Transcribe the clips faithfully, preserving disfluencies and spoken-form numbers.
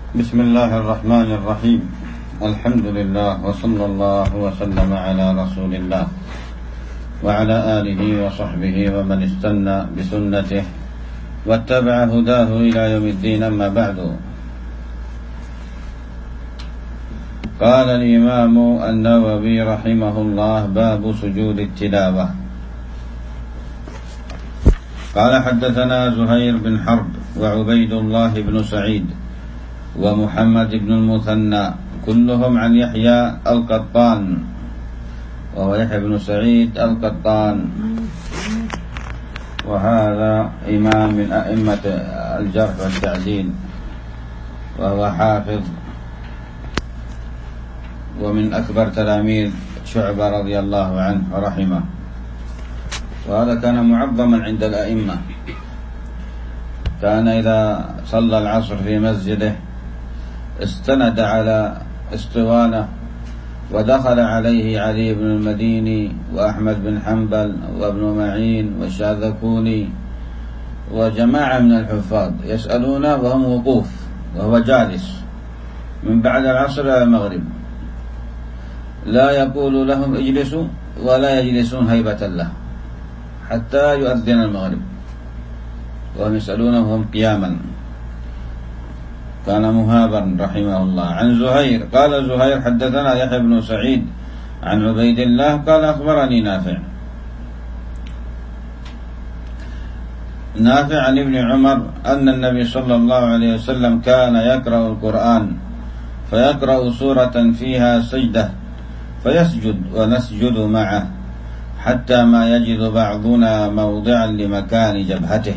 بسم الله الرحمن الرحيم. الحمد لله وصلى الله وسلم على رسول الله وعلى آله وصحبه ومن استنى بسنته واتبع هداه إلى يوم الدين. أما بعد، قال الإمام النووي رحمه الله: باب سجود التلاوة. قال: حدثنا زهير بن حرب وعبيد الله بن سعيد ومحمد بن المثنى كلهم عن يحيى القطان، وهو يحيى بن سعيد القطان، وهذا إمام من أئمة الجرح والتعديل، وهو حافظ ومن أكبر تلاميذ شعبة رضي الله عنه ورحمه، وهذا كان معظما عند الأئمة. كان إذا صلى العصر في مسجده استند على اسطوانة، ودخل عليه علي بن المديني وأحمد بن حنبل وابن معين والشاذكوني وجماعة من الحفاظ يسألونه وهم وقوف، وهو جالس من بعد العصر إلى المغرب، لا يقول لهم اجلسوا ولا يجلسون هيبة له حتى يؤذن المغرب، وهم يسألونه وهم قياما. كان مهابا رحمه الله. عن زهير قال: زهير حدثنا يحيى بن سعيد عن عبيد الله قال: أخبرني نافع نافع عن ابن عمر أن النبي صلى الله عليه وسلم كان يقرأ القرآن فيقرأ سورة فيها سجدة فيسجد ونسجد معه حتى ما يجد بعضنا موضعا لمكان جبهته.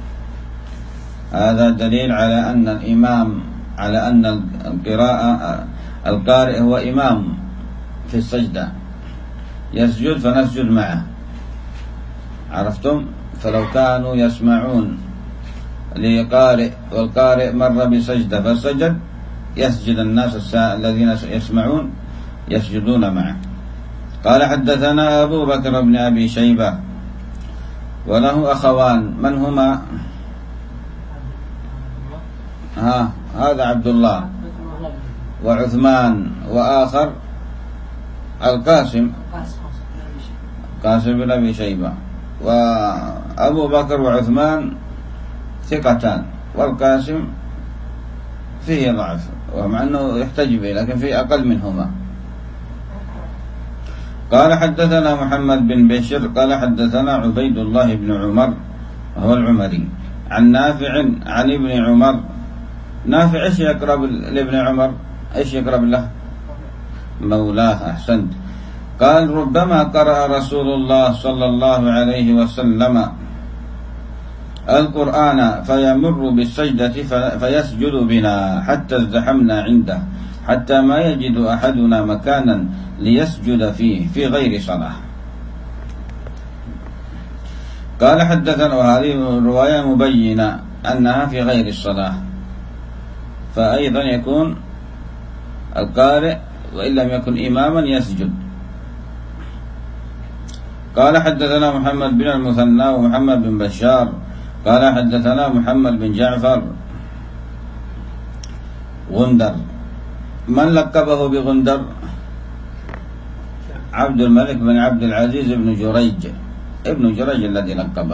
هذا دليل على أن الإمام على أن القراءة القارئ هو إمام في السجدة، يسجد فنسجد معه. عرفتم؟ فلو كانوا يسمعون لقارئ والقارئ مر بسجدة فسجد، يسجد الناس الذين يسمعون يسجدون معه. قال: حدثنا أبو بكر بن أبي شيبة وله أخوان، من هما؟ ها هذا عبد الله وعثمان، وآخر القاسم قاسم بن أبي شيبة. وأبو بكر وعثمان ثقتان، والقاسم فيه ضعف، ومع أنه يحتج به لكن فيه أقل منهما. قال: حدثنا محمد بن بشر قال: حدثنا عبيد الله بن عمر وهو العمري عن نافع عن ابن عمر. نافع ايش يقرب لابن عمر؟ ايش يقرب له؟ مولاه. أحسنت. قال: ربما قرأ رسول الله صلى الله عليه وسلم القرآن فيمر بالسجدة فيسجد بنا حتى ازدحمنا عنده حتى ما يجد أحدنا مكانا ليسجد فيه في غير صلاة. قال: حدثنا، وهذه الرواية مبينة أنها في غير الصلاة، فأيضا يكون القارئ وإن لم يكن إماما يسجد. قال: حدثنا محمد بن المثنى ومحمد بن بشار قال: حدثنا محمد بن جعفر غندر. من لقبه بغندر؟ عبد الملك بن عبد العزيز بن جريج ابن جريج الذي لقبه.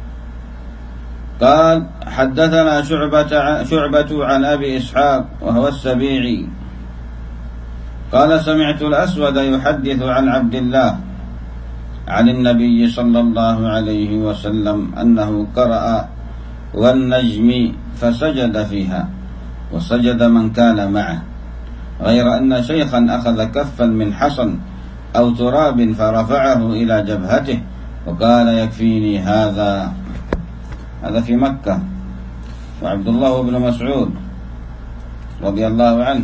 قال: حدثنا شعبة شعبة عن أبي إسحاق وهو السبيعي قال: سمعت الأسود يحدث عن عبد الله عن النبي صلى الله عليه وسلم أنه قرأ والنجم فسجد فيها وسجد من كان معه، غير أن شيخا أخذ كفا من حصن أو تراب فرفعه إلى جبهته وقال: يكفيني هذا. هذا في مكة. وعبد الله بن مسعود رضي الله عنه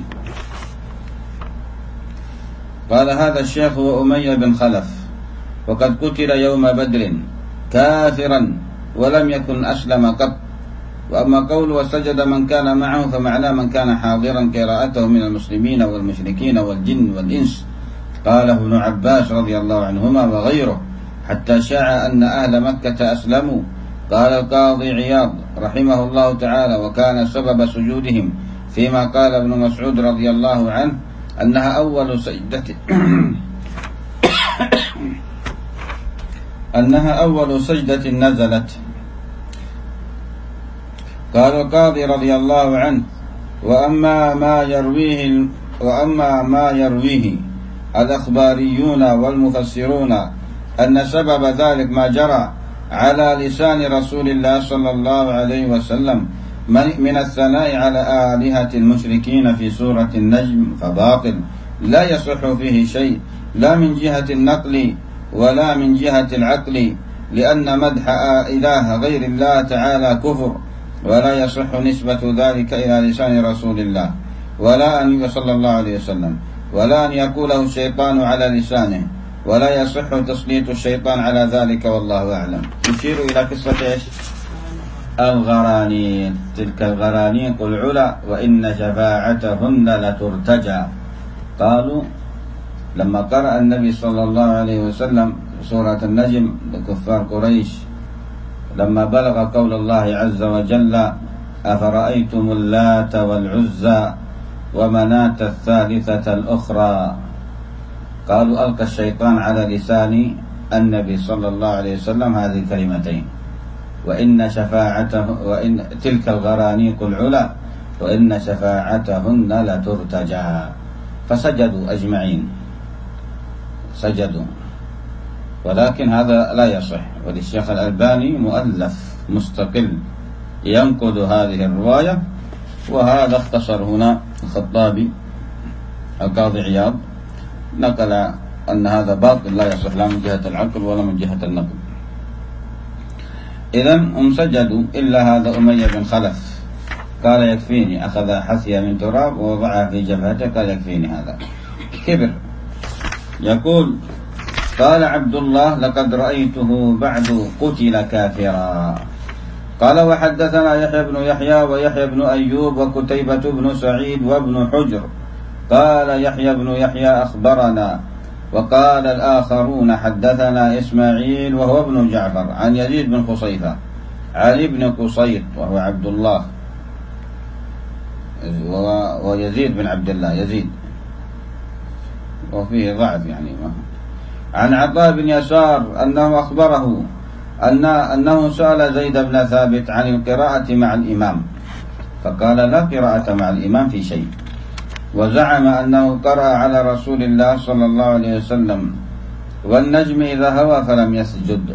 قال: هذا الشيخ هو أمية بن خلف، وقد قتل يوم بدر كافرا ولم يكن أسلم قط. وأما قول وسجد من كان معه فمعناه من كان حاضرا قراءته من المسلمين والمشركين والجن والإنس. قاله ابن عباس رضي الله عنهما وغيره حتى شاع أن أهل مكة أسلموا. قال القاضي عياض رحمه الله تعالى: وكان سبب سجودهم فيما قال ابن مسعود رضي الله عنه أنها أول سجدة أنها أول سجدة نزلت. قال القاضي رضي الله عنه: وأما ما يرويه وأما ما يرويه الأخباريون والمفسرون أن سبب ذلك ما جرى على لسان رسول الله صلى الله عليه وسلم من الثناء على آلهة المشركين في سورة النجم فباطل لا يصح فيه شيء، لا من جهة النقل ولا من جهة العقل، لأن مدح إله غير الله تعالى كفر، ولا يصح نسبة ذلك إلى لسان رسول الله ولا أن صلى الله عليه وسلم، ولا أن يقوله الشيطان على لسانه، ولا يصح تسليط الشيطان على ذلك، والله أعلم. يشير إلى قصة إيش؟ الغرانيق. تلك الغرانيق العلا وإن شفاعتهن لترتجى. قالوا لما قرأ النبي صلى الله عليه وسلم سورة النجم لكفار قريش لما بلغ قول الله عز وجل: أفرأيتم اللات والعزى ومناة الثالثة الأخرى، قالوا ألقى الشيطان على لسان النبي صلى الله عليه وسلم هذه الكلمتين: وإن شفاعته وإن تلك الغرانيق العلا وإن شفاعتهن لترتجى. فسجدوا أجمعين، سجدوا. ولكن هذا لا يصح، وللشيخ الألباني مؤلف مستقل ينقض هذه الرواية، وهذا اختصر هنا الخطابي القاضي عياض، نقل أن هذا باطل لا يصح لا من جهة العقل ولا من جهة النقل. إذن هم سجدوا إلا هذا أمية بن خلف قال يكفيني، أخذ حثية من تراب ووضعها في جبهته قال يكفيني هذا، كبر. يقول: قال عبد الله: لقد رأيته بعد قتل كافرا. قال: وحدثنا يحيى بن يحيى ويحيى بن أيوب وكتيبة بن سعيد وابن حجر. قال يحيى بن يحيى: أخبرنا. وقال الآخرون: حدثنا إسماعيل وهو ابن جعفر عن يزيد بن خصيفة علي بن قصيط وهو عبد الله، ويزيد بن عبد الله يزيد وفيه ضعف يعني ما. عن عطاء بن يسار أنه أخبره أن أنه سأل زيد بن ثابت عن القراءة مع الإمام، فقال: لا قراءة مع الإمام في شيء. وزعم أنه قرأ على رسول الله صلى الله عليه وسلم: والنجم إذا هوى فلم يسجد.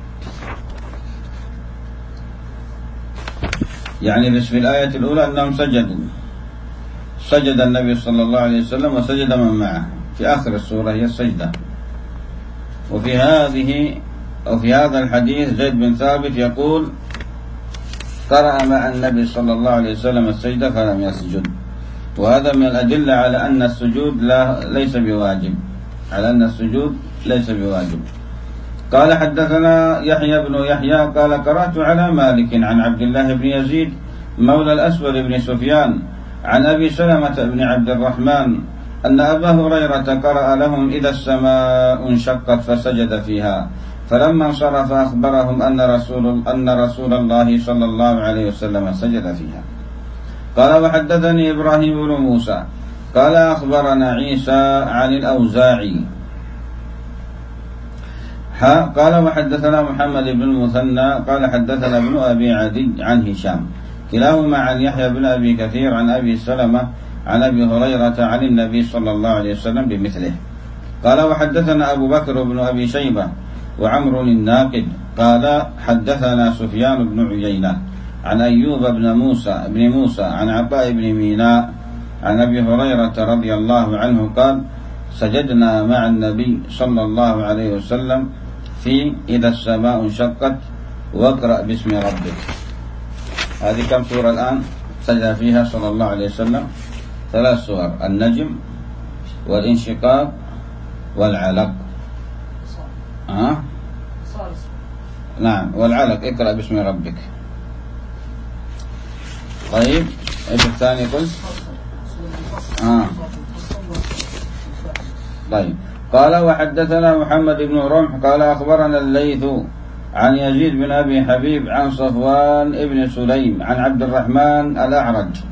يعني بس في الآية الأولى أنهم سجدوا، سجد النبي صلى الله عليه وسلم وسجد من معه، في آخر السورة هي السجدة. وفي هذه أو في هذا الحديث زيد بن ثابت يقول: قرأ مع النبي صلى الله عليه وسلم السجدة فلم يسجد. وهذا من الأدلة على أن السجود لا ليس بواجب، على أن السجود ليس بواجب. قال: حدثنا يحيى بن يحيى قال: قرأت على مالك عن عبد الله بن يزيد مولى الأسود بن سفيان عن أبي سلمة بن عبد الرحمن أن أبا هريرة قرأ لهم: إذا السماء انشقت فسجد فيها، فلما انصرف أخبرهم أن رسول أن رسول الله صلى الله عليه وسلم سجد فيها. قال: وحدثني إبراهيم بن موسى قال: أخبرنا عيسى عن الأوزاعي قال: وحدثنا محمد بن المثنى قال: حدثنا ابن أبي عدي عن هشام كلاهما عن يحيى بن أبي كثير عن أبي سلمة عن أبي هريرة عن النبي صلى الله عليه وسلم بمثله. قال: وحدثنا أبو بكر بن أبي شيبة وعمر الناقد قال: حدثنا سفيان بن عيينة عن أيوب بن موسى بن موسى عن عطاء بن ميناء عن أبي هريرة رضي الله عنه قال: سجدنا مع النبي صلى الله عليه وسلم في إذا السماء انشقت واقرأ باسم ربك. هذه كم سورة الآن سجد فيها صلى الله عليه وسلم؟ ثلاث سور: النجم والانشقاق والعلق. ها؟ أه؟ نعم، والعلق. اقرأ باسم ربك. طيب، ايش الثاني قلت؟ آه. طيب. قال: وحدثنا محمد بن رمح قال: أخبرنا الليث عن يزيد بن أبي حبيب عن صفوان بن سليم عن عبد الرحمن الأعرج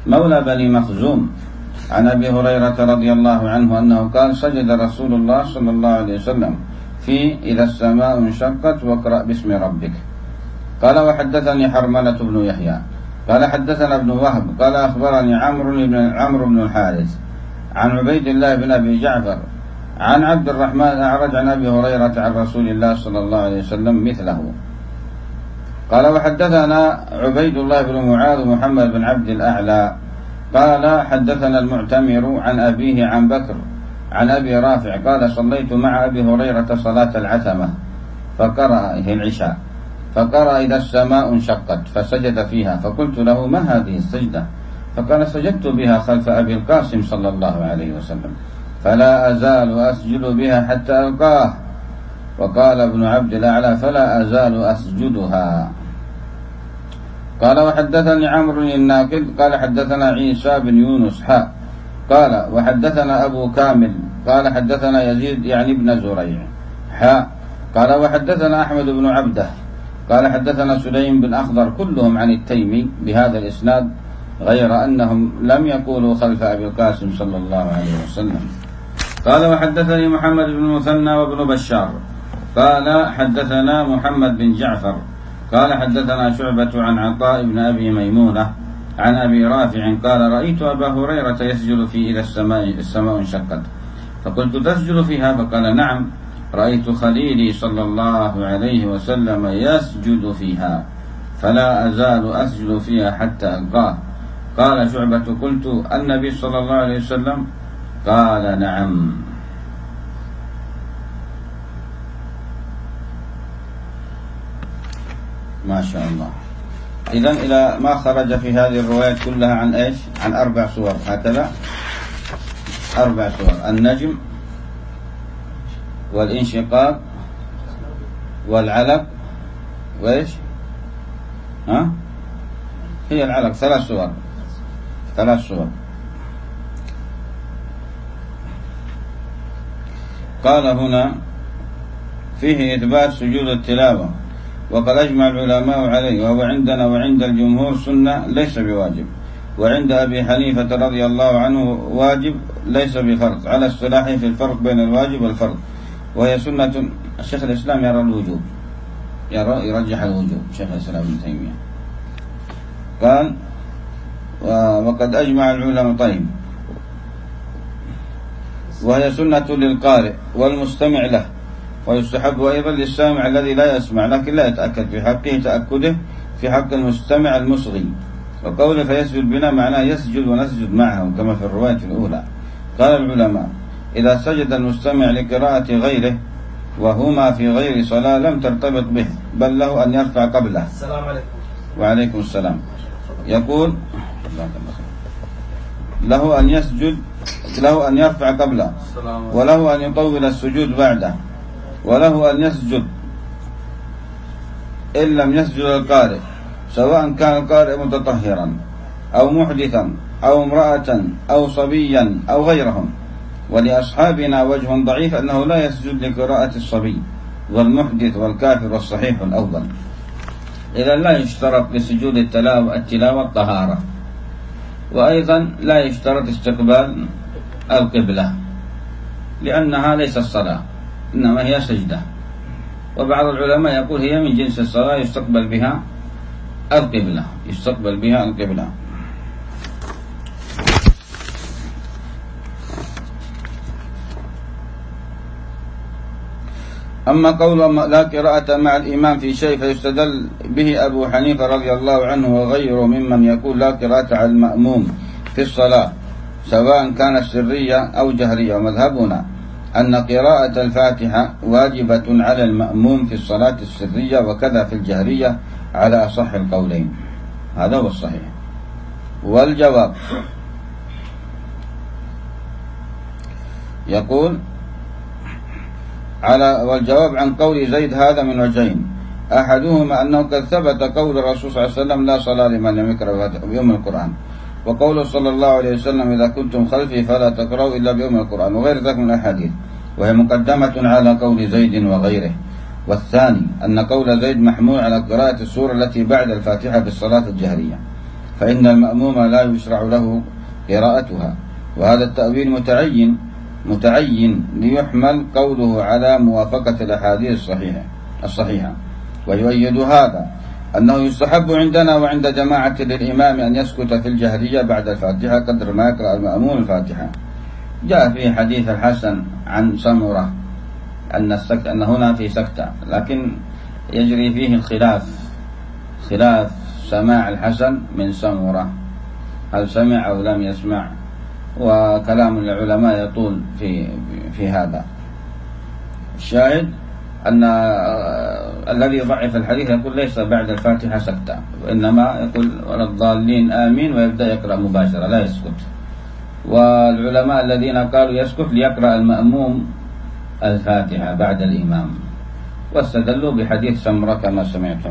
مولى بني مخزوم عن أبي هريرة رضي الله عنه أنه قال سجد رسول الله صلى الله عليه وسلم في إذا السماء انشقت واقرأ باسم ربك. قال وحدثني حرملة بن يحيى قال حدثنا ابن وهب قال أخبرني عمرو بن عمرو بن الحارث عن عبيد الله بن أبي جعفر عن عبد الرحمن الأعرج عن أبي هريرة عن رسول الله صلى الله عليه وسلم مثله. قال وحدثنا عبيد الله بن معاذ محمد بن عبد الأعلى قال حدثنا المعتمر عن أبيه عن بكر عن أبي رافع قال صليت مع أبي هريرة صلاة العتمة فقرأ هي العشاء فقرأ إذا السماء انشقت فسجد فيها فقلت له ما هذه السجدة؟ فقال سجدت بها خلف أبي القاسم صلى الله عليه وسلم فلا أزال أسجد بها حتى ألقاه. وقال ابن عبد الأعلى فلا أزال أسجدها. قال وحدثني عمرو الناقد قال حدثنا عيسى بن يونس حاء قال وحدثنا أبو كامل قال حدثنا يزيد يعني ابن زريع حاء قال وحدثنا أحمد بن عبده قال حدثنا سليم بن أخضر كلهم عن التيمي بهذا الإسناد غير أنهم لم يقولوا خلف أبي القاسم صلى الله عليه وسلم. قال وحدثني محمد بن المثنى وابن بشار قال حدثنا محمد بن جعفر قال حدثنا شعبة عن عطاء بن أبي ميمونة عن أبي رافع قال رأيت أبا هريرة يسجد في إذا السماء السماء انشقت فقلت تسجد فيها؟ فقال نعم رأيت خليلي صلى الله عليه وسلم يسجد فيها فلا أزال أسجد فيها حتى ألقاه. قال شعبة قلت النبي صلى الله عليه وسلم؟ قال نعم. ما شاء الله. إذن إلى ما خرج في هذه الروايات كلها عن إيش؟ عن أربع صور هكذا، أربع صور: النجم والانشقاق والعلق وإيش؟ ها؟ هي العلق، ثلاث صور، ثلاث صور. قال هنا فيه إثبات سجود التلاوة وقد أجمع العلماء عليه، وهو عندنا وعند الجمهور سنة ليس بواجب، وعند أبي حنيفة رضي الله عنه واجب ليس بفرض، على الصلاح في الفرق بين الواجب والفرض، وهي سنة. الشيخ الإسلام يرى الوجوب، يرى يرجح الوجوب شيخ الإسلام ابن تيمية. قال وقد أجمع العلماء. طيب، وهي سنة للقارئ والمستمع له، ويستحب أيضا للسامع الذي لا يسمع لكن لا يتأكد في حقه تأكده في حق المستمع المصغي. وقوله فيسجد بنا معناه يسجد ونسجد معهم كما في الرواية الأولى. قال العلماء إذا سجد المستمع لقراءة غيره وهما في غير صلاة لم ترتبط به، بل له أن يرفع قبله. السلام عليكم. وعليكم السلام. يقول له أن يسجد، له أن يرفع قبله، وله أن يطول السجود بعده، وله أن يسجد إن لم يسجد القارئ، سواء كان القارئ متطهرا أو محدثا أو امرأة أو صبيا أو غيرهم. ولأصحابنا وجه ضعيف أنه لا يسجد لقراءة الصبي والمحدث والكافر، والصحيح الأول. إذا لا يشترط لسجود التلاوة التلاوة الطهارة، وأيضا لا يشترط استقبال القبلة لأنها ليست الصلاة إنما هي سجدة. وبعض العلماء يقول هي من جنس الصلاة يستقبل بها القبلة، يستقبل بها القبلة. أما قول لا قراءة مع الإمام في شيء فيستدل به أبو حنيفة رضي الله عنه وغيره ممن يقول لا قراءة على المأموم في الصلاة سواء كانت سرية أو جهرية. ومذهبنا أن قراءة الفاتحة واجبة على المأموم في الصلاة السرية وكذا في الجهرية على أصح القولين، هذا هو الصحيح. والجواب يقول على والجواب عن قول زيد هذا من وجهين: أحدهما أنه قد ثبت قول الرسول صلى الله عليه وسلم لا صلاة لمن لم يقرأ بأم القرآن، وقوله صلى الله عليه وسلم إذا كنتم خلفي فلا تقرأوا إلا بأم القرآن، وغير ذلك من الأحاديث، وهي مقدمة على قول زيد وغيره. والثاني أن قول زيد محمول على قراءة السورة التي بعد الفاتحة بالصلاة الجهرية، فإن المأموم لا يشرع له قراءتها. وهذا التأويل متعين متعين ليحمل قوله على موافقة الأحاديث الصحيحة الصحيحة ويؤيد هذا أنه يستحب عندنا وعند جماعة للإمام أن يسكت في الجهرية بعد الفاتحة قدر ما يقرأ المأموم الفاتحة. جاء في حديث الحسن عن سمرة أن السكت أن هنا في سكتة، لكن يجري فيه الخلاف خلاف سماع الحسن من سمرة، هل سمع أو لم يسمع، وكلام العلماء يطول في في هذا. الشاهد أن الذي ضعف الحديث يقول ليس بعد الفاتحة سكتة، وإنما يقول ولا الضالين آمين ويبدأ يقرأ مباشرة لا يسكت. والعلماء الذين قالوا يسكت ليقرأ المأموم الفاتحة بعد الإمام، واستدلوا بحديث سمرة كما سمعتم.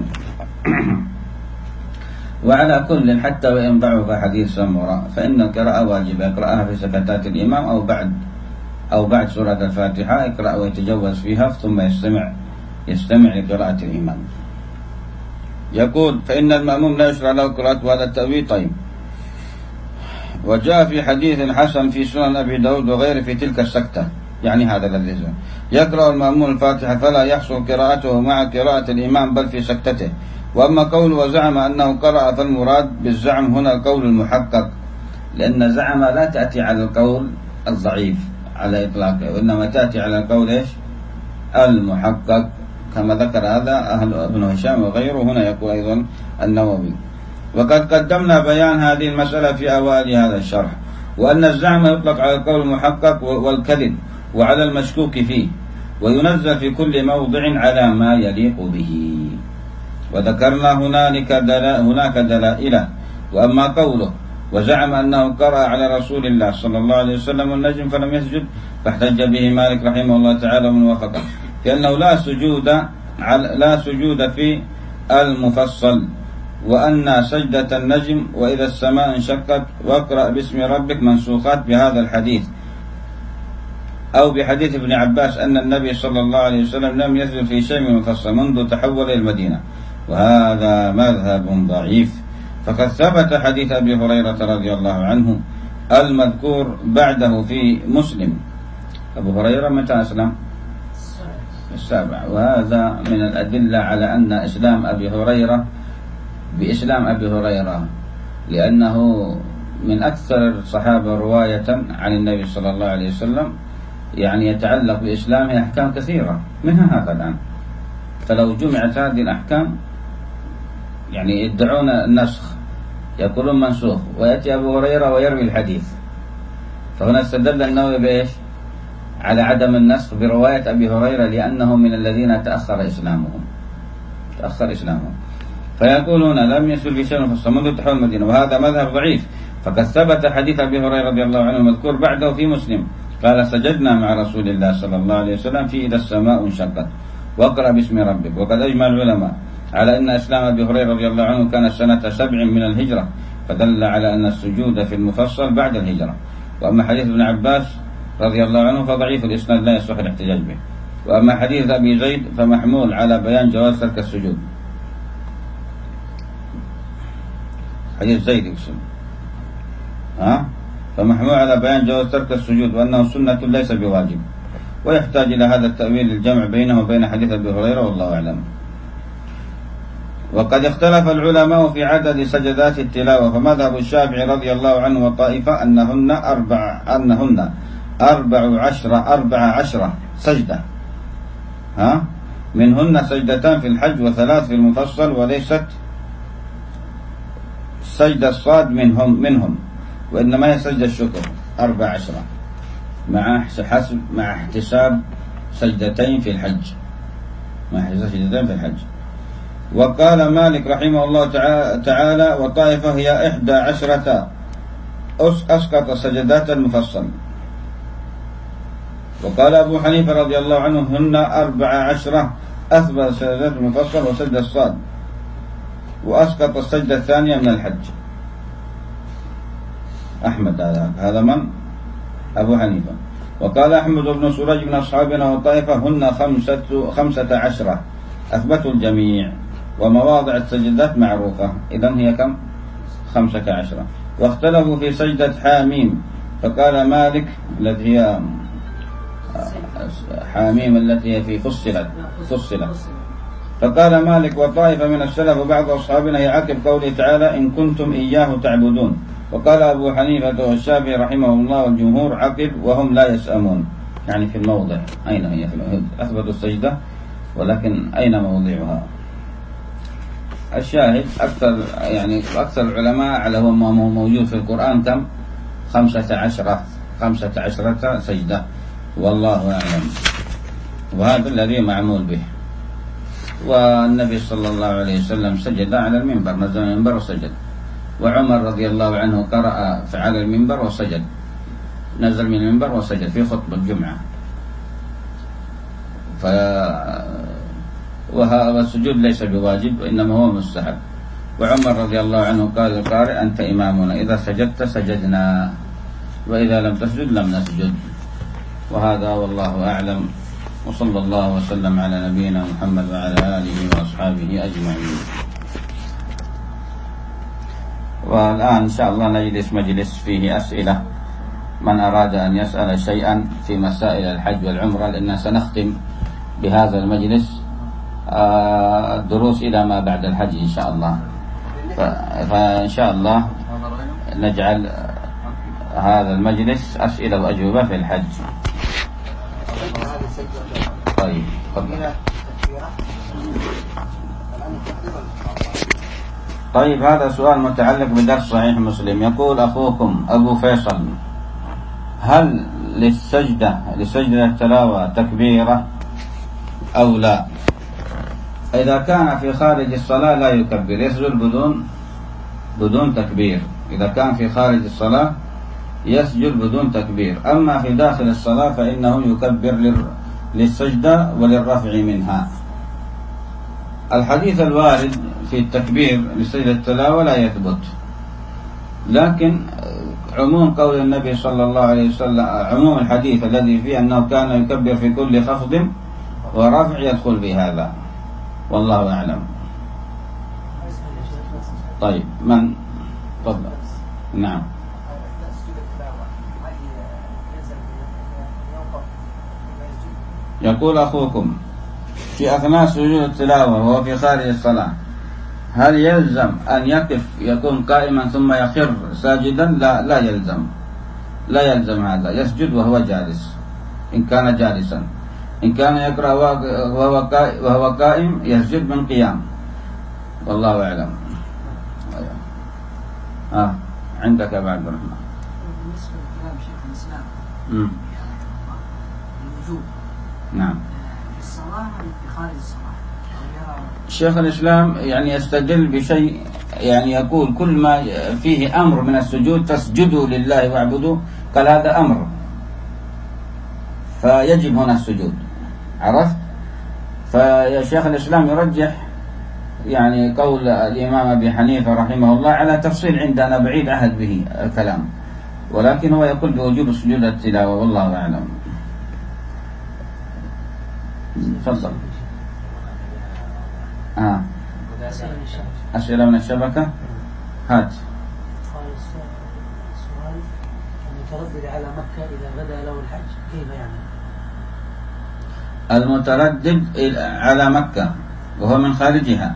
وعلى كل حتى وإن ضعف حديث سمرة فإن القراءة واجبة، يقرأها في سكتات الإمام أو بعد أو بعد سورة الفاتحة يقرأ ويتجوز فيها ثم يستمع يستمع لقراءة الإمام. يقول فإن المأموم لا يشرع له قراءة هذا التأويل. طيب، وجاء في حديث حسن في سنن أبي داود وغيره في تلك السكتة، يعني هذا الذي يقرأ المأموم الفاتحة فلا يحصل قراءته مع قراءة الإمام بل في سكتته. وأما قول وزعم أنه قرأ فالمراد بالزعم هنا القول المحقق، لأن زعم لا تأتي على القول الضعيف على إطلاقه، وإنما تأتي على القول إيش المحقق، كما ذكر هذا أهل ابن هشام وغيره. هنا يقول أيضا النووي. وقد قدمنا بيان هذه المسألة في أوائل هذا الشرح، وأن الزعم يطلق على القول المحقق والكذب وعلى المشكوك فيه، وينزل في كل موضع على ما يليق به. وذكرنا هنالك دلا هناك دلائل. وأما قوله وزعم أنه قرأ على رسول الله صلى الله عليه وسلم النجم فلم يسجد فاحتج به مالك رحمه الله تعالى من وافقه، لأنه لا سجود لا سجود في المفصل، وأن سجدة النجم وإذا السماء انشقت واقرأ باسم ربك منسوخات بهذا الحديث أو بحديث ابن عباس أن النبي صلى الله عليه وسلم لم يسجد في شيء من المفصل منذ تحول إلى المدينة، وهذا مذهب ضعيف. فقد ثبت حديث أبي هريرة رضي الله عنه المذكور بعده في مسلم. أبو هريرة متى أسلم؟ السابع. وهذا من الأدلة على أن إسلام أبي هريرة بإسلام أبي هريرة، لأنه من أكثر الصحابة رواية عن النبي صلى الله عليه وسلم، يعني يتعلق بإسلامه أحكام كثيرة منها هذا الآن. فلو جمعت هذه الأحكام يعني يدعون النسخ، يقولون منسوخ، ويأتي أبو هريرة ويروي الحديث. فهنا استدل النووي بإيش؟ على عدم النسخ برواية أبي هريرة، لأنه من الذين تأخر إسلامهم تأخر إسلامهم فيقولون لم يسل في شيء مفصل منذ تحول المدينة، وهذا مذهب ضعيف. فقد ثبت حديث أبي هريرة رضي الله عنه المذكور بعده في مسلم قال سجدنا مع رسول الله صلى الله عليه وسلم في إذا السماء انشقت واقرأ باسم ربك. وقد أجمع العلماء على أن إسلام أبي هريرة رضي الله عنه كان سنة سبع من الهجرة، فدل على أن السجود في المفصل بعد الهجرة. وأما حديث ابن عباس رضي الله عنه فضعيف الإسناد لا يصح الاحتجاج به. وأما حديث أبي زيد فمحمول على بيان جواز ترك السجود. حديث زيد يقصد ها فمحمول على بيان جواز ترك السجود وأنه سنة ليس بواجب، ويحتاج إلى هذا التأويل الجمع بينه وبين حديث أبي هريرة والله أعلم. وقد اختلف العلماء في عدد سجدات التلاوة، فمذهب الشافعي رضي الله عنه وطائفة أنهن أربع أنهن أربع عشرة أربع عشرة سجدة، ها منهن سجدتان في الحج وثلاث في المفصل، وليست سجد الصاد منهم منهم وإنما هي سجد الشكر أربع عشرة مع حسب مع احتساب سجدتين في الحج مع احتساب سجدتين في الحج. وقال مالك رحمه الله تعالى وطائفة هي إحدى عشرة أسقط سجدات المفصل. وقال أبو حنيفة رضي الله عنه هن أربع عشرة أثبت سجدات المفصل وسجد الصاد، وأسقط السجدة الثانية من الحج. أحمد هذا هذا من أبو حنيفة. وقال أحمد بن سريج من أصحابنا والطائفة هن خمسة خمسة عشرة أثبتوا الجميع، ومواضع السجدات معروفة. إذن هي كم؟ خمسة عشر. واختلفوا في سجدة حاميم، فقال مالك التي هي حاميم التي هي في فصلت فصلت فقال مالك وطائفة من السلف وبعض أصحابنا يعقب قوله تعالى إن كنتم إياه تعبدون. وقال أبو حنيفة والشافعي رحمه الله والجمهور عقب وهم لا يسأمون، يعني في الموضع. أين هي في الموضع؟ أثبتوا السجدة ولكن أين موضعها؟ الشاهد أكثر يعني أكثر العلماء على هو موجود في القرآن كم؟ خمسة عشرة خمسة عشرة سجدة والله أعلم، وهذا الذي معمول به. والنبي صلى الله عليه وسلم سجد على المنبر، نزل من المنبر وسجد. وعمر رضي الله عنه قرأ على المنبر وسجد، نزل من المنبر وسجد في خطبة الجمعة. ف وهذا السجود ليس بواجب إنما هو مستحب. وعمر رضي الله عنه قال القارئ أنت إمامنا، إذا سجدت سجدنا وإذا لم تسجد لم نسجد. وهذا والله أعلم، وصلى الله وسلم على نبينا محمد وعلى آله وأصحابه أجمعين. والآن إن شاء الله نجلس مجلس فيه أسئلة، من أراد أن يسأل شيئا في مسائل الحج والعمرة، لأننا سنختم بهذا المجلس الدروس إلى ما بعد الحج إن شاء الله. فإن شاء الله نجعل هذا المجلس أسئلة وأجوبة في الحج. طيب طيب هذا سؤال متعلق بدرس صحيح مسلم. يقول أخوكم أبو فيصل: هل للسجدة لسجدة التلاوة تكبيرة أو لا؟ إذا كان في خارج الصلاة لا يكبر، يسجد بدون بدون تكبير. إذا كان في خارج الصلاة يسجد بدون تكبير. أما في داخل الصلاة فإنه يكبر للسجدة وللرفع منها. الحديث الوارد في التكبير لسجدة التلاوة لا يثبت، لكن عموم قول النبي صلى الله عليه وسلم، عموم الحديث الذي فيه أنه كان يكبر في كل خفض ورفع يدخل بهذا، والله أعلم. طيب من تفضل. نعم. يقول أخوكم: في أثناء سجود التلاوة وهو في خارج الصلاة هل يلزم أن يقف يكون قائما ثم يخر ساجدا؟ لا لا يلزم لا يلزم هذا، يسجد وهو جالس إن كان جالسا. إن كان يقرأ وهو قائم يسجد من قيام، والله أعلم. آه. عندك أبو عبد الرحمن. بالنسبة لكلام شيخ الإسلام امم الوجوب نعم في الصلاة في خارج الصلاة، شيخ الإسلام يعني يستدل بشيء، يعني يقول كل ما فيه أمر من السجود تسجدوا لله واعبدوا، قال هذا أمر فيجب هنا السجود، عرفت؟ فيا شيخ الإسلام يرجح يعني قول الإمام أبي حنيفة رحمه الله على تفصيل عندنا بعيد عهد به الكلام، ولكن هو يقول بوجوب سجود التلاوة، والله أعلم. تفضل. آه. أسئلة من الشبكة. هات. قال السؤال: المتردد على مكة إذا غدا له الحج كيف يعني؟ المتردد على مكة وهو من خارجها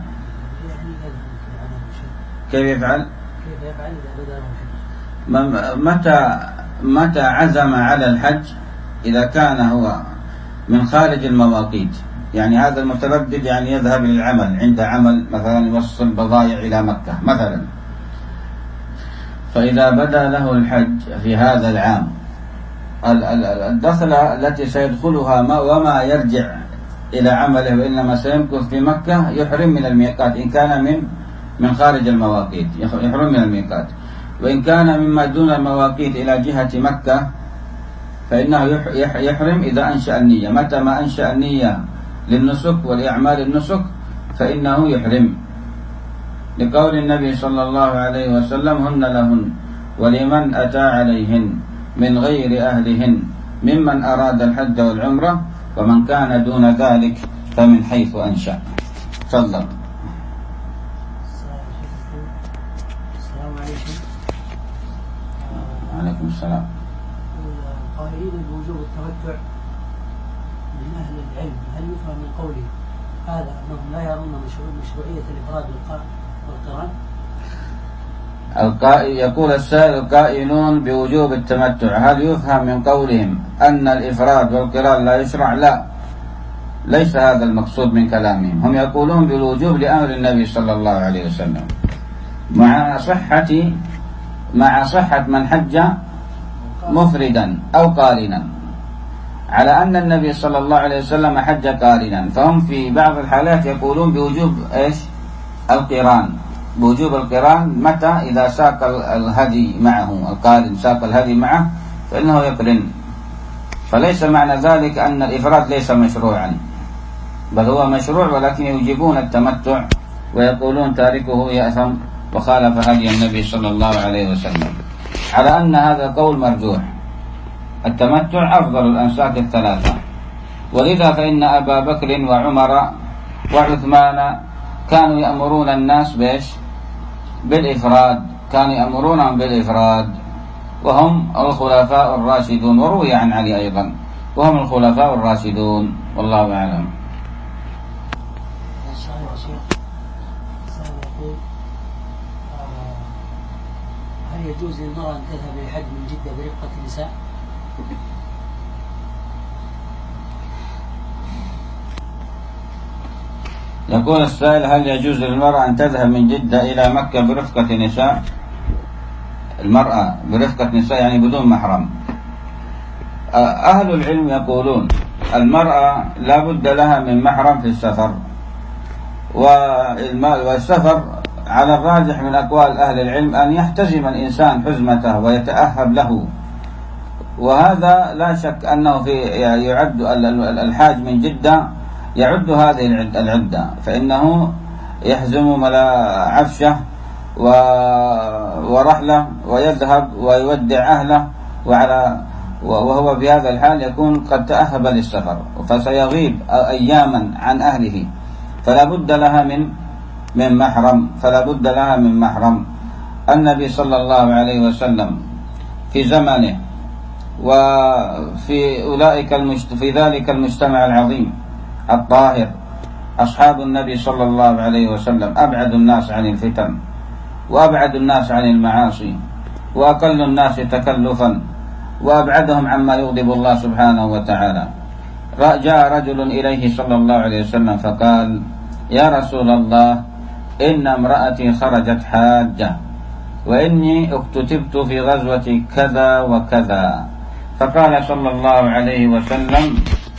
كيف يفعل؟ كيف يفعل إذا غدا له الحج؟ متى متى عزم على الحج؟ إذا كان هو من خارج المواقيت، يعني هذا المتردد يعني يذهب للعمل، عند عمل مثلا يوصل بضائع إلى مكة مثلا، فإذا بدا له الحج في هذا العام الدخلة التي سيدخلها وما يرجع إلى عمله وإنما سيمكث في مكة يحرم من الميقات إن كان من من خارج المواقيت، يحرم من الميقات. وإن كان مما دون المواقيت إلى جهة مكة فإنه يحرم إذا أنشأ النية. متى ما أنشأ النية للنسك والإعمال النسك فإنه يحرم، لقول النبي صلى الله عليه وسلم: هن لهن ولمن أتى عليهن من غير أهلهن ممن أراد الحج والعمرة، ومن كان دون ذلك فمن حيث أنشأ. تفضل. السلام عليكم. عليكم السلام. القائلين بوجوب التمتع من أهل العلم هل يفهم من قوله هذا أنهم لا يرون مشروعية الإفراد والقران؟ القائل يقول السائل القائلون بوجوب التمتع هل يفهم من قولهم أن الإفراد والقران لا يشرع؟ لا، ليس هذا المقصود من كلامهم. هم يقولون بالوجوب لأمر النبي صلى الله عليه وسلم مع صحة مع صحة من حج مفردا أو قارنا، على أن النبي صلى الله عليه وسلم حج قارنا، فهم في بعض الحالات يقولون بوجوب إيش؟ القران، بوجوب القران متى؟ إذا ساق الهدي معه، القارن ساق الهدي معه فإنه يقرن. فليس معنى ذلك أن الإفراد ليس مشروعا، بل هو مشروع، ولكن يوجبون التمتع ويقولون تاركه يأثم وخالف هدي النبي صلى الله عليه وسلم، على أن هذا القول مرجوح. التمتع أفضل الأنساك الثلاثة، ولذا فإن أبا بكر وعمر وعثمان كانوا يأمرون الناس بإيش؟ بالإفراد، كانوا يأمرونهم بالإفراد، وهم الخلفاء الراشدون، وروي عن علي أيضا وهم الخلفاء الراشدون، والله أعلم. هل يجوز للمرأة أن تذهب للحج من جدة برفقة النساء؟ يقول السائل هل يجوز للمرأة أن تذهب من جدة إلى مكة برفقة نساء؟ المرأة برفقة نساء يعني بدون محرم. أهل العلم يقولون المرأة لا بد لها من محرم في السفر، والسفر على الراجح من أقوال أهل العلم أن يحتزم الإنسان حزمته ويتأهب له، وهذا لا شك أنه في يعد الحاج من جدة يعد هذه العدة، فإنه يحزم ملا عفشة ورحلة ويذهب ويودع أهله، وعلى وهو في هذا الحال يكون قد تأهب للسفر، فسيغيب أياما عن أهله، فلا بد لها من من محرم فلا بد لها من محرم. النبي صلى الله عليه وسلم في زمانه وفي أولئك المجت... في ذلك المجتمع العظيم الطاهر أصحاب النبي صلى الله عليه وسلم أبعد الناس عن الفتن، وأبعد الناس عن المعاصي، وأقل الناس تكلفا، وأبعدهم عما يغضب الله سبحانه وتعالى. جاء رجل إليه صلى الله عليه وسلم فقال: يا رسول الله، إن امرأتي خرجت حاجة، وإني اكتتبت في غزوة كذا وكذا. فقال صلى الله عليه وسلم: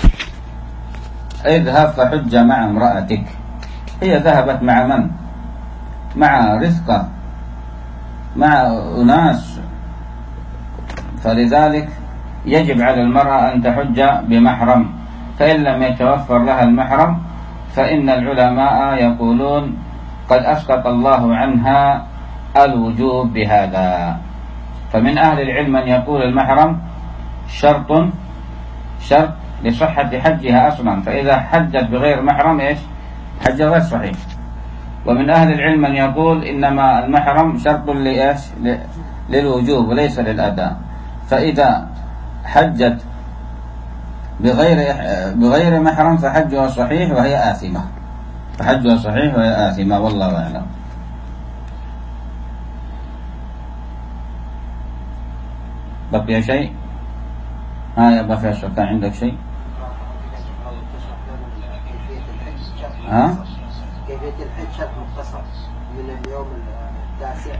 اذهب فحج مع امرأتك. هي ذهبت مع من؟ مع رفقة، مع أناس، فلذلك يجب على المرأة أن تحج بمحرم، فإن لم يتوفر لها المحرم فإن العلماء يقولون قد أسقط الله عنها الوجوب بهذا. فمن أهل العلم من يقول المحرم شرط شرط لصحة حجها أصلا، فإذا حجت بغير محرم إيش؟ حج غير صحيح. ومن أهل العلم من يقول إنما المحرم شرط لإيش؟ للوجوب وليس للأداء، فإذا حجت بغير بغير محرم فحجها صحيح وهي آثمة، فحجها صحيح وهي آثمة، والله أعلم. بقي شيء؟ ها يا أبا فيصل، كان عندك شيء؟ ها؟ كيفية الحج شرح مختصر من اليوم التاسع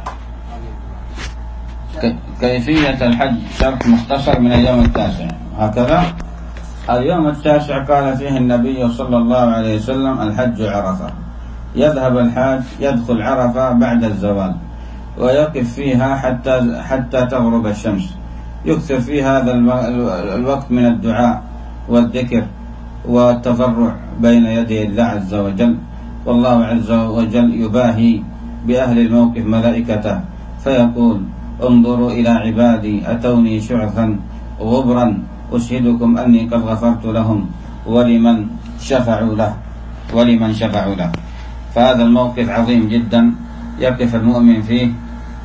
إلى كيفية الحج شرح مختصر من اليوم التاسع، هكذا. اليوم التاسع قال فيه النبي صلى الله عليه وسلم: الحج عرفة. يذهب الحاج يدخل عرفة بعد الزوال ويقف فيها حتى حتى تغرب الشمس، يكثر في هذا الوقت من الدعاء والذكر والتضرع بين يدي الله عز وجل، والله عز وجل يباهي بأهل الموقف ملائكته فيقول: انظروا إلى عبادي أتوني شعثا غبرا أشهدكم أني قد غفرت لهم ولمن شفعوا له ولمن شفعوا له. فهذا الموقف عظيم جدا يقف المؤمن فيه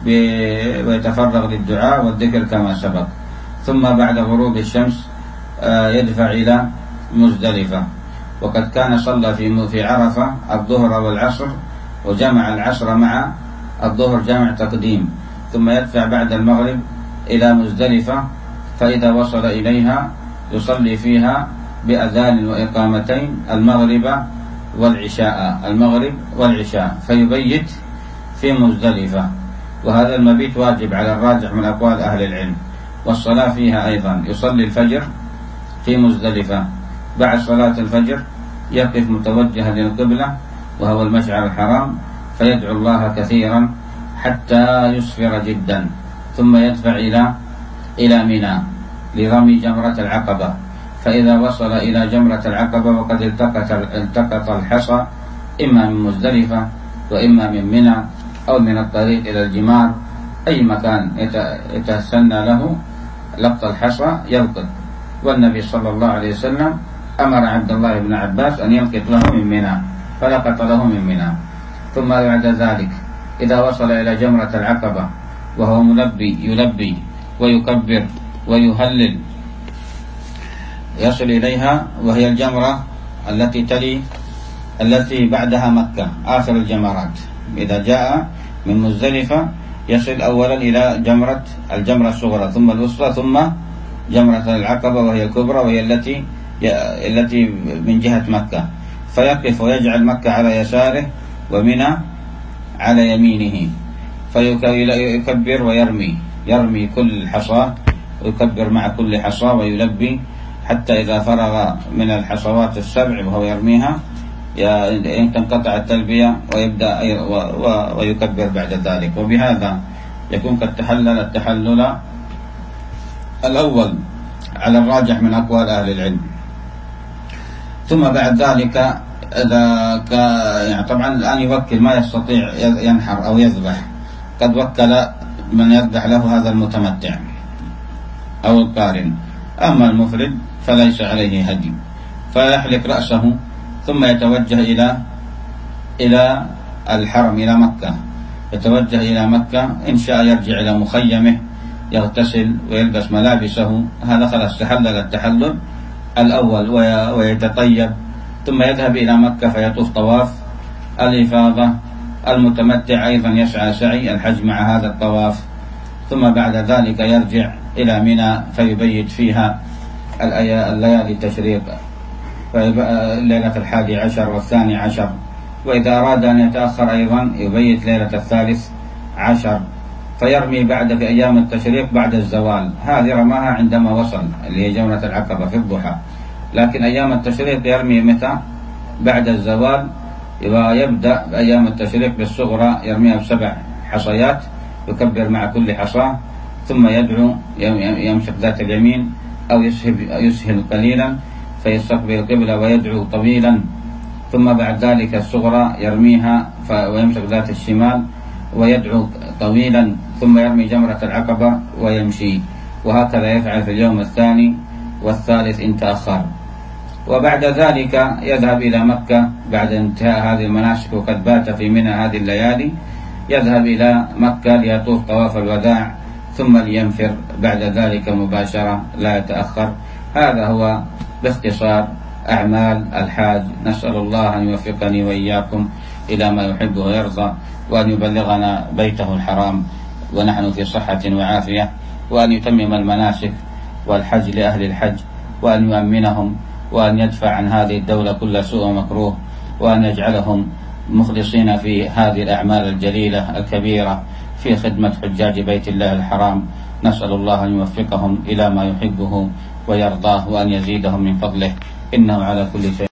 ويتفرغ للدعاء والذكر كما سبق. ثم بعد غروب الشمس يدفع إلى مزدلفة، وقد كان صلى في في عرفة الظهر والعصر وجمع العصر مع الظهر جمع تقديم، ثم يدفع بعد المغرب إلى مزدلفة، فإذا وصل إليها يصلي فيها بأذان وإقامتين المغرب والعشاء المغرب والعشاء فيبيت في مزدلفة. وهذا المبيت واجب على الراجح من أقوال أهل العلم. والصلاة فيها أيضا يصلي الفجر في مزدلفة، بعد صلاة الفجر يقف متوجها للقبلة وهو المشعر الحرام فيدعو الله كثيرا حتى يسفر جدا، ثم يدفع إلى إلى منى لرمي جمرة العقبة. فإذا وصل إلى جمرة العقبة وقد التقط التقط الحصى إما من مزدلفة وإما من منى أو من الطريق إلى الجمار، أي مكان يتسنى له لقط الحصى يلقط. والنبي صلى الله عليه وسلم أمر عبد الله بن عباس أن يلقط له من منى فلقط له من منى. ثم بعد ذلك إذا وصل إلى جمرة العقبة وهو ملبي يلبي ويكبر ويهلل يصل إليها، وهي الجمرة التي تلي التي بعدها مكة آخر الجمرات. إذا جاء من مزدلفة يصل أولا إلى جمرة الجمرة الصغرى ثم الوسطى ثم جمرة العقبة وهي الكبرى وهي التي التي من جهة مكة، فيقف ويجعل مكة على يساره ومنى على يمينه، فيكبر ويرمي يرمي كل حصاة ويكبر مع كل حصاة ويلبي حتى إذا فرغ من الحصوات السبع وهو يرميها تنقطع التلبية ويبدأ ويكبر بعد ذلك. وبهذا يكون قد تحلل التحلل الأول على الراجح من أقوال أهل العلم. ثم بعد ذلك إذا يعني طبعا الآن يوكل ما يستطيع ينحر أو يذبح، قد وكل من يذبح له هذا المتمتع أو القارن. أما المفرد فليس عليه هدي، فيحلق رأسه ثم يتوجه إلى إلى الحرم إلى مكة، يتوجه إلى مكة، إن شاء يرجع إلى مخيمه يغتسل ويلبس ملابسه، هذا خلاص تحلل التحلل الأول ويتطيب، ثم يذهب إلى مكة فيطوف طواف الإفاضة. المتمتع أيضا يسعى سعي الحج مع هذا الطواف، ثم بعد ذلك يرجع إلى منى فيبيت فيها الليالي التشريق، ليلة الحادي عشر والثاني عشر، وإذا أراد أن يتأخر أيضا يبيت ليلة الثالث عشر، فيرمي بعد في أيام التشريق بعد الزوال. هذه رماها عندما وصل اللي هي جمرة العقبة في الضحى، لكن أيام التشريق يرمي متى؟ بعد الزوال. ويبدأ بأيام التشريق بالصغرى يرميها بسبع حصيات يكبر مع كل حصاة، ثم يدعو يمسك ذات اليمين أو يسهل قليلا فيستقبل القبلة ويدعو طويلا، ثم بعد ذلك الصغرى يرميها ويمسك ذات الشمال ويدعو طويلا، ثم يرمي جمرة العقبة ويمشي، وهكذا يفعل في اليوم الثاني والثالث إن تأخر. وبعد ذلك يذهب إلى مكة بعد انتهاء هذه المناسك، وقد بات في منى هذه الليالي، يذهب إلى مكة ليطوف طواف الوداع ثم لينفر بعد ذلك مباشرة لا يتأخر. هذا هو باختصار أعمال الحاج. نسأل الله أن يوفقني وإياكم إلى ما يحب ويرضى، وأن يبلغنا بيته الحرام ونحن في صحة وعافية، وأن يتمم المناسك والحج لأهل الحج، وأن يؤمنهم، وأن يدفع عن هذه الدولة كل سوء ومكروه، وأن يجعلهم مخلصين في هذه الأعمال الجليلة الكبيرة في خدمة حجاج بيت الله الحرام. نسأل الله أن يوفقهم إلى ما يحبه ويرضاه، وأن يزيدهم من فضله، إنه على كل شيء